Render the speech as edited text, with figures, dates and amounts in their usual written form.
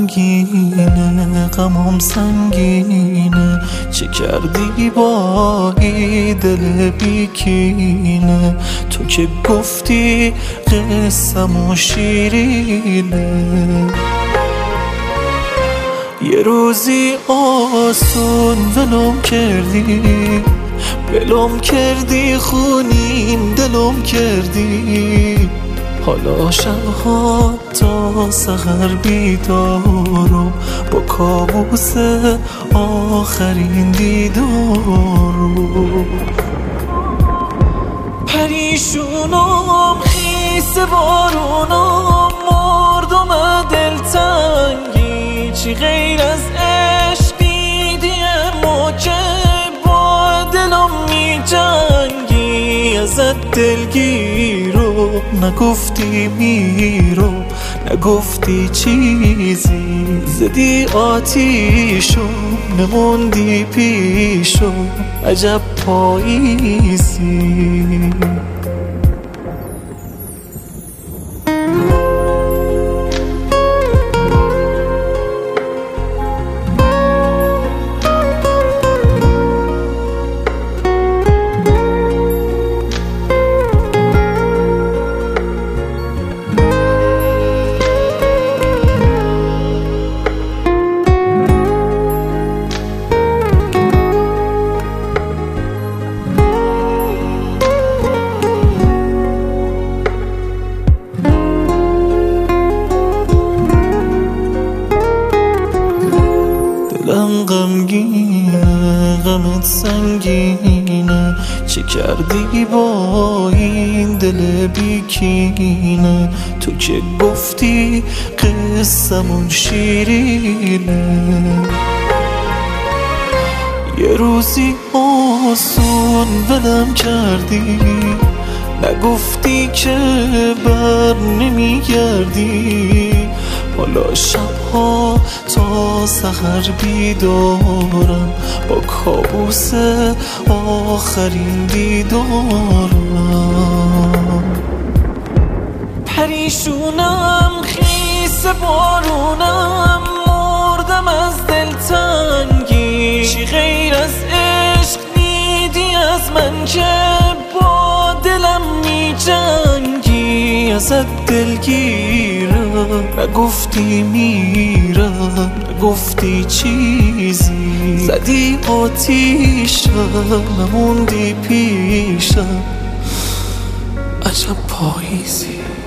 رنگینه، غمام سنگینه، چه کردی با این دل بیکینه؟ تو که گفتی قصه‌مون شیرینه. یه روزی آسون ولم کردی خونین دلم کردی. حالا شبها تا سحر بیدارم با کابوس آخرین دیدارم. پریشونم خیس بارونم، مردم دلتنگی، چی غیر از عشق دیدیم و که با دلم می جنگی. ازت دلگیرم نگفتی میرم، نگفتی چیزی، زدی آتیشم نموندی پیشم، عجب پاییزی. دلم غمگینه، غمت سنگینه، چه کردی با این دل بیکینه؟ تو که گفتی قصه‌مون شیرینه. یه روزی آسون ولم کردی، نگفتی که بر نمیگردی. حالا شبها تا سحر بیدارم با کابوس آخرین دیدارم. پریشونم خیس بارونم، مردم از دلتنگی، چی غیر از عشق دیدی از من که با دلم می جنگی. ازت دلگیرم نگفتی میرم، نگفتی چیزی، زدی آتیشم نموندی پیشم، عجب پاییزی.